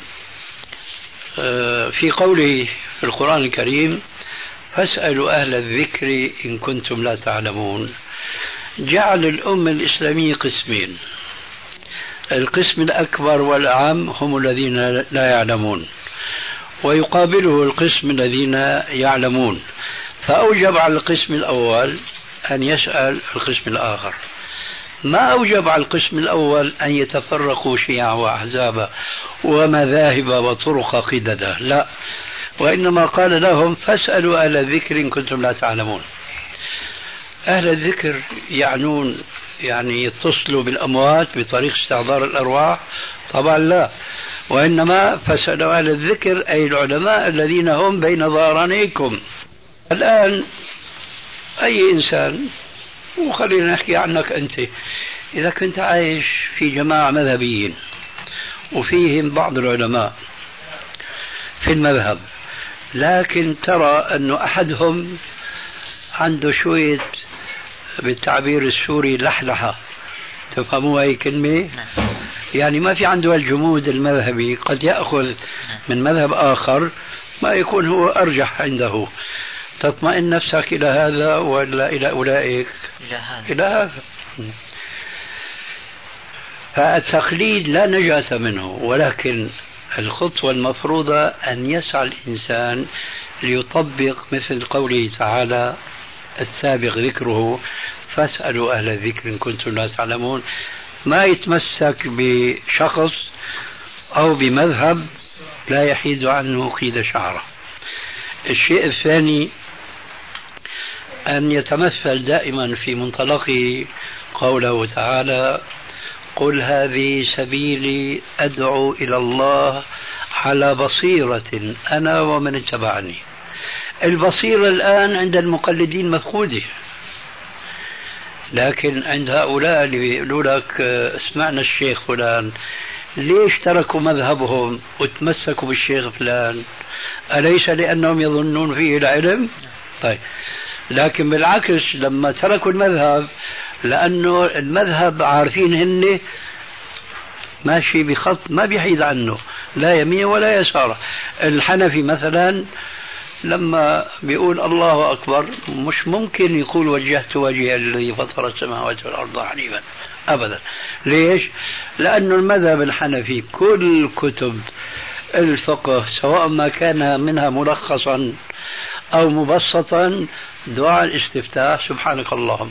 في قوله في القرآن الكريم فاسألوا أهل الذكر إن كنتم لا تعلمون، جعل الأمة الإسلامية قسمين، القسم الأكبر والأعم هم الذين لا يعلمون، ويقابله القسم الذين يعلمون، فأوجب على القسم الأول أن يسأل القسم الآخر. ما أوجب على القسم الأول أن يتفرقوا شيعا وأحزابا ومذاهب وطرق قددا، لا، وإنما قال لهم فاسألوا أهل الذكر إن كنتم لا تعلمون. أهل الذكر يعنون يعني يتصلوا بالأموات بطريق استحضار الأرواح؟ طبعا لا، وإنما فاسألوا أهل الذكر أي العلماء الذين هم بين ظهرانيكم. الآن أي إنسان، وخلينا نحكي عنك أنت، إذا كنت عايش في جماعة مذهبيين وفيهم بعض العلماء في المذهب، لكن ترى أن أحدهم عنده شوية بالتعبير السوري لحلحة، تفهموا هاي كلمة؟ يعني ما في عنده الجمود المذهبي، قد يأخذ من مذهب آخر ما يكون هو أرجح عنده. تطمئن نفسك إلى هذا ولا إلى أولئك؟ إلى هذا. إلى هذا. فالتقليد لا نجاة منه، ولكن الخطوة المفروضة أن يسعى الإنسان ليطبق مثل قوله تعالى السابق ذكره فاسألوا أهل الذكر إن كنتم لا تعلمون، ما يتمسك بشخص أو بمذهب لا يحيد عنه قيد شعره. الشيء الثاني أن يتمثل دائما في منطلقه قوله تعالى قل هذه سبيلي أدعو إلى الله على بصيرة أنا ومن اتبعني. البصيرة الآن عند المقلدين مفقودة، لكن عند هؤلاء اللي يقولوا لك اسمعنا الشيخ فلان، ليش تركوا مذهبهم وتمسكوا بالشيخ فلان؟ أليس لأنهم يظنون فيه العلم؟ طيب، لكن بالعكس لما تركوا المذهب لأنه المذهب عارفين هن ماشي بخط ما بيحيد عنه لا يمين ولا يسار. الحنفي مثلا لما بيقول الله أكبر مش ممكن يقول وجهت وجهي الذي فطر السماوات والأرض حنيفا أبدا. ليش؟ لأنه المذهب الحنفي كل كتب الفقه سواء ما كان منها ملخصا أو مبسطا دعاء الاستفتاح سبحانك اللهم.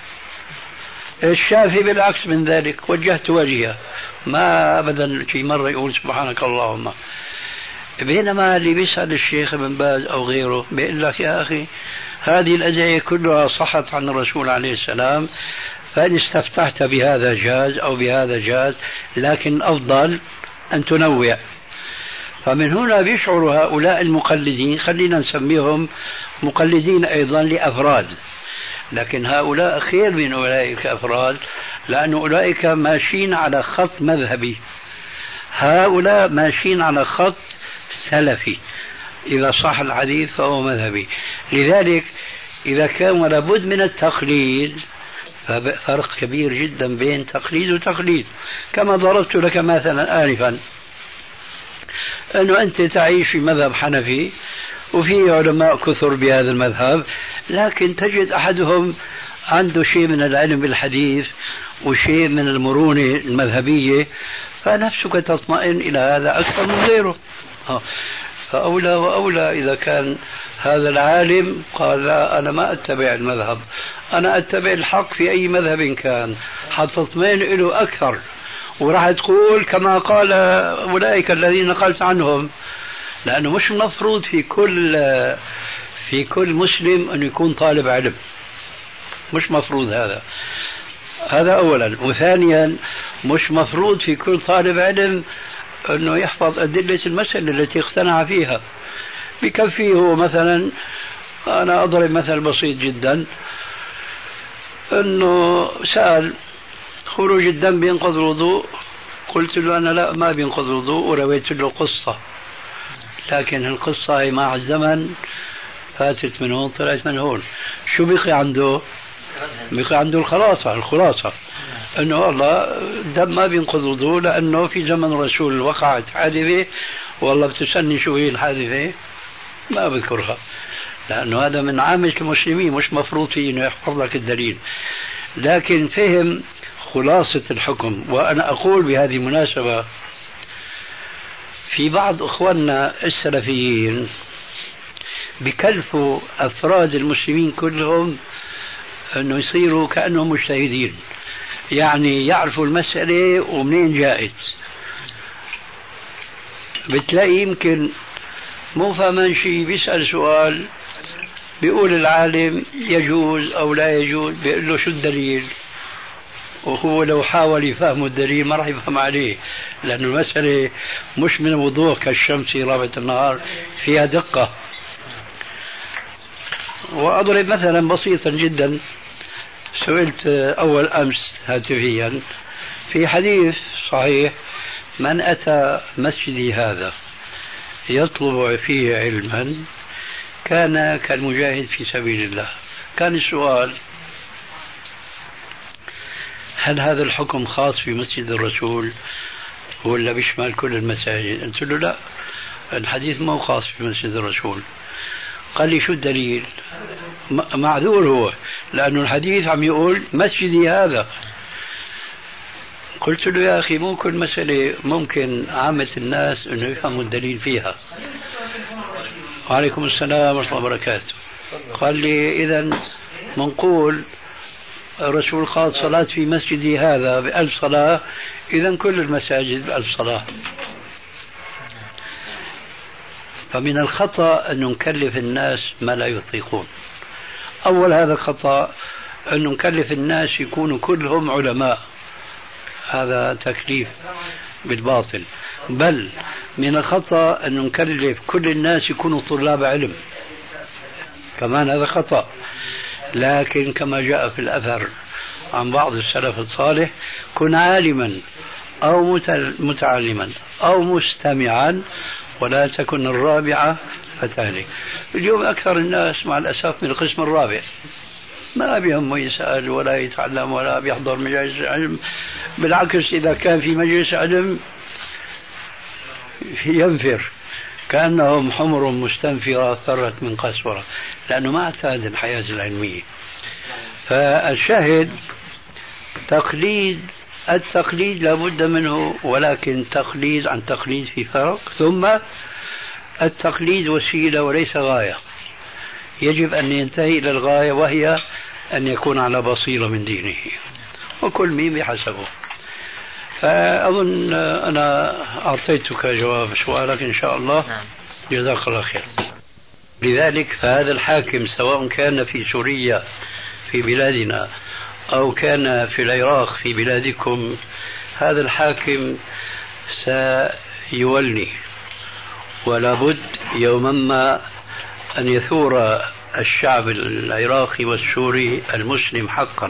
الشافعي بالعكس من ذلك وجهت وجهه، ما أبدا في مرة يقول سبحانك اللهم. بينما اللي بيسأل الشيخ ابن باز أو غيره بيقول لك يا أخي هذه الأدعية كلها صحت عن الرسول عليه السلام، فإن استفتحت بهذا جاز أو بهذا جاز، لكن أفضل أن تنوع. فمن هنا بيشعر هؤلاء المقلدين، خلينا نسميهم مقلدين أيضا لأفراد، لكن هؤلاء خير من أولئك أفراد، لأن أولئك ماشيين على خط مذهبي، هؤلاء ماشيين على خط سلفي، إذا صح الحديث فهو مذهبي. لذلك إذا كان لابد من التقليد فرق كبير جدا بين تقليد وتقليد. كما ضربت لك مثلا آنفا أنه أنت تعيش في مذهب حنفي وفي علماء كثر بهذا المذهب، لكن تجد أحدهم عنده شيء من العلم بالحديث وشيء من المرونة المذهبية، فنفسك تطمئن إلى هذا أكثر من غيره. فأولى وأولى إذا كان هذا العالم قال لا أنا ما أتبع المذهب، أنا أتبع الحق في أي مذهب كان، حتطمئن له أكثر، وراح تقول كما قال أولئك الذين نقلت عنهم. لأنه مش مفروض في كل في كل مسلم أن يكون طالب علم، مش مفروض هذا هذا أولا. وثانيا مش مفروض في كل طالب علم أنه يحفظ أدلة المسألة التي اقتنع فيها. بكفيه هو مثلا، أنا أضرب مثل بسيط جدا، أنه سأل خروج الدم بينقض الوضوء، قلت له أنا لا ما بينقض الوضوء، ورويت له قصة، لكن القصة هي مع الزمن فاتت من هون طلعت من هون. شو بقي عنده؟ بقي عنده الخلاصة الخلاصة أنه والله الدم ما بينقض الوضوء لأنه في زمن الرسول وقعت حادثة، والله بتسألني شو هي الحادثة ما بذكرها، لأنه هذا من عامة المسلمين، مش مفروض فيه أنه يحفظ لك الدليل، لكن فهم خلاصة الحكم. وأنا أقول بهذه المناسبة في بعض إخواننا السلفيين بكلفوا أفراد المسلمين كلهم أنه يصيروا كأنهم مجتهدين، يعني يعرفوا المسألة ومنين جاءت. بتلاقي يمكن مو فاهمان شيء، بيسأل سؤال بيقول العالم يجوز أو لا يجوز، بيقول له شو الدليل، وهو لو حاول يفهم الدليل ما راح يفهم عليه، لأن المسألة مش من وضوح كالشمس رابعة النهار، فيها دقة. وأضرب مثلا بسيطا جدا، سئلت أول أمس هاتفيا في حديث صحيح: من أتى مسجدي هذا يطلب فيه علما كان كالمجاهد في سبيل الله. كان السؤال: هل هذا الحكم خاص في مسجد الرسول ولا بيشمل كل المساجد؟ قلت له لا، الحديث مو خاص في مسجد الرسول. قال لي: شو الدليل؟ معذور هو، لأنه الحديث عم يقول مسجدي هذا. قلت له: يا أخي مو كل مسألة ممكن عامة الناس أنه يفهموا الدليل فيها. وعليكم السلام ورحمة الله وبركاته. قال لي: إذن منقول الرسول قال صلاة في مسجدي هذا بألف صلاة، إذن كل المساجد بألف صلاة. فمن الخطأ أن نكلف الناس ما لا يطيقون. أول هذا خطأ أن نكلف الناس يكونوا كلهم علماء، هذا تكليف بالباطل. بل من الخطأ أن نكلف كل الناس يكونوا طلاب علم، كمان هذا خطأ. لكن كما جاء في الأثر عن بعض السلف الصالح: كن عالما أو متعلما أو مستمعا ولا تكن الرابعة فتهلك. اليوم أكثر الناس مع الأسف من القسم الرابع، ما بيهمه يسأل ولا يتعلم ولا بيحضر مجالس علم، بالعكس إذا كان في مجلس علم ينفر كأنهم حمر مستنفرة فرت من قسورة، لأنه ما اعتاد الحياة العلمية. فالشاهد تقليد، التقليد لابد منه، ولكن تقليد عن تقليد في فرق. ثم التقليد وسيلة وليس غاية، يجب أن ينتهي إلى الغاية وهي أن يكون على بصيرة من دينه، وكل مين بحسبه. فأظن أنا أعطيتك جواب سؤالك إن شاء الله. جزاك الله خير. لذلك فهذا الحاكم سواء كان في سوريا في بلادنا أو كان في العراق في بلادكم، هذا الحاكم سيولي، ولا بد يوما ما أن يثور الشعب العراقي والسوري المسلم حقا.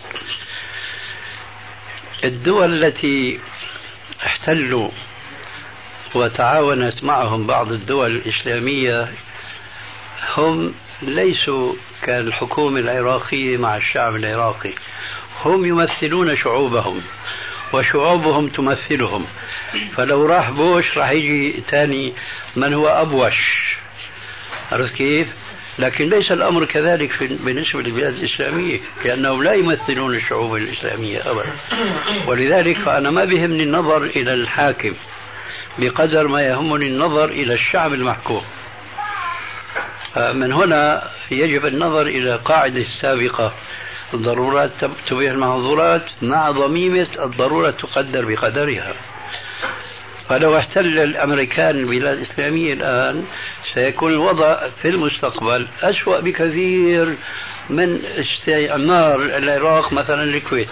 الدول التي احتلوا وتعاونت معهم بعض الدول الإسلامية هم ليسوا كالحكومة العراقية مع الشعب العراقي، هم يمثلون شعوبهم وشعوبهم تمثلهم. فلو راح بوش راح يجي تاني من هو أبوش، عرفت كيف؟ لكن ليس الأمر كذلك بالنسبة للبلاد الإسلامية، لأنهم لا يمثلون الشعوب الإسلامية أبدا. ولذلك فأنا ما بيهمني النظر إلى الحاكم بقدر ما يهمني النظر إلى الشعب المحكوم. من هنا يجب النظر إلى قاعدة السابقة: الضرورات تبيح المحظورات، مع ضميمة الضرورة تقدر بقدرها. فلو احتل الأمريكان البلاد الإسلامية الآن سيكون الوضع في المستقبل أسوأ بكثير من استعمار العراق مثلا الكويت.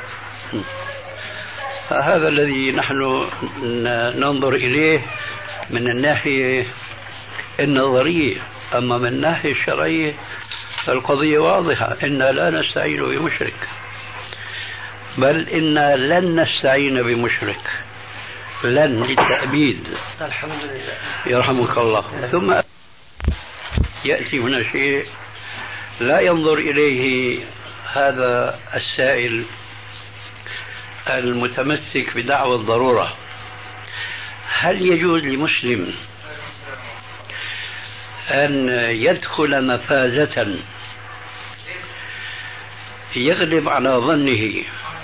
هذا الذي نحن ننظر إليه من الناحية النظرية. أما من الناحية الشرعية القضية واضحة، إنا لا نستعين بمشرك، بل إنا لن نستعين بمشرك، لن للتأبيد. الحمد لله. يرحمك الله. ثم يأتي هنا شيء لا ينظر إليه هذا السائل المتمسك بدعوى الضرورة. هل يجوز لمسلم أن يدخل مفازة يغلب على ظنه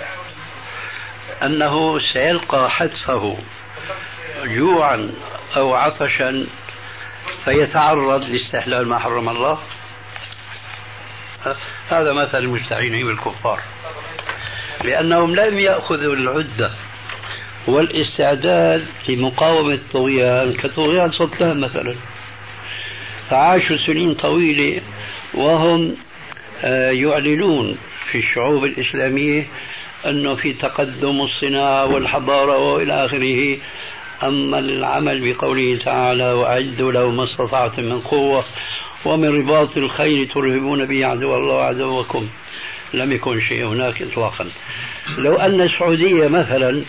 أنه سيلقى حتفه جوعا أو عطشا فيتعرض لاستحلال ما حرم الله؟ هذا مثل المستعينين بالكفار، لأنهم لم يأخذوا العدة والاستعداد لمقاومة الطغيان كطغيان صدام مثلا، فعاشوا سنين طويلة وهم يعلنون في الشعوب الإسلامية أنه في تقدم الصناعة والحضارة وإلى آخره. أما العمل بقوله تعالى وأعدوا له ما استطعتم من قوة ومن رباط الخيل ترهبون به عدو الله وعدوكم، لم يكن شيء هناك إطلاقا. لو أن السعودية مثلا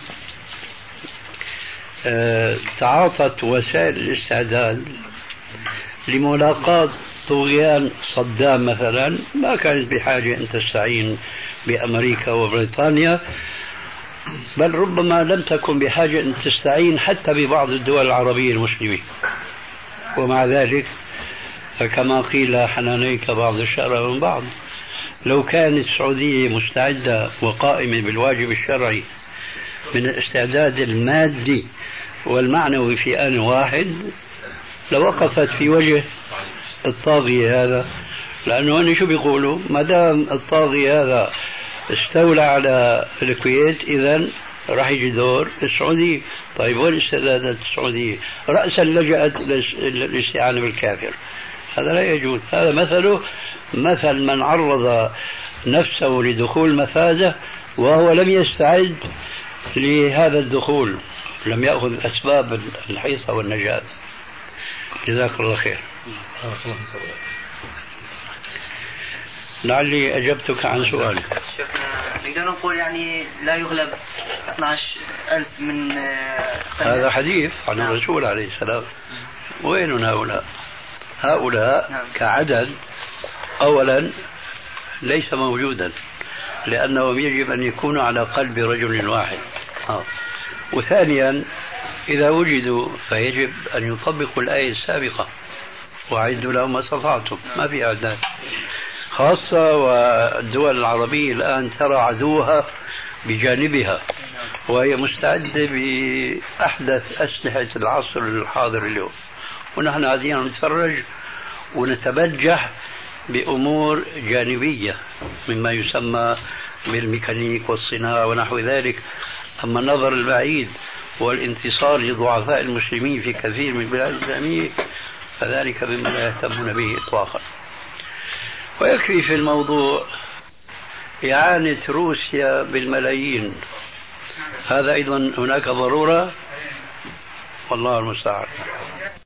تعاطت وسائل الاستعداد لملاقاة طغيان صدام مثلا، ما كانت بحاجة أن تستعين بأمريكا وبريطانيا، بل ربما لم تكن بحاجة أن تستعين حتى ببعض الدول العربية المسلمة. ومع ذلك فكما قيل حنانيك بعض الشرع من بعض. لو كانت السعودية مستعدة وقائمة بالواجب الشرعي من الاستعداد المادي والمعنوي في آن واحد لوقفت في وجه الطاغية هذا، لأنه هن شو بيقولوا؟ ما دام الطاغي هذا استولى على الكويت إذن راح يجي دور السعودية. طيب وين استعدادات السعودية؟ رأسا لجأت للاستعانة بالكافر، هذا لا يجوز. هذا مثله مثل من عرض نفسه لدخول مفازة وهو لم يستعد لهذا الدخول، لم يأخذ أسباب الحيطة والنجاة. جزاك الله خير. لعلي أجبتك عن سؤالك. نقدر نقول يعني لا يغلب اثني عشر ألف من هذا حديث عن الرسول عليه السلام. وين هؤلاء؟ هؤلاء نعم. كعدد أولا ليس موجودا، لأنهم يجب أن يكونوا على قلب رجل واحد. آه. وثانيا إذا وجدوا فيجب أن يطبقوا الآية السابقة وأعدوا لهم ما استطعتم، ما في أعداد. خاصة والدول العربية الآن ترى عدوها بجانبها وهي مستعدة بأحدث أسلحة العصر الحاضر اليوم، ونحن قاعدين نتفرج ونتبجح بأمور جانبية مما يسمى بالميكانيك والصناعة ونحو ذلك. أما النظر البعيد والانتصار لضعفاء المسلمين في كثير من البلاد الإسلامية فذلك مما لا يهتمون به إطلاقا. ويكفي في الموضوع إعانة روسيا بالملايين، هذا أيضا هناك ضرورة، والله المستعان.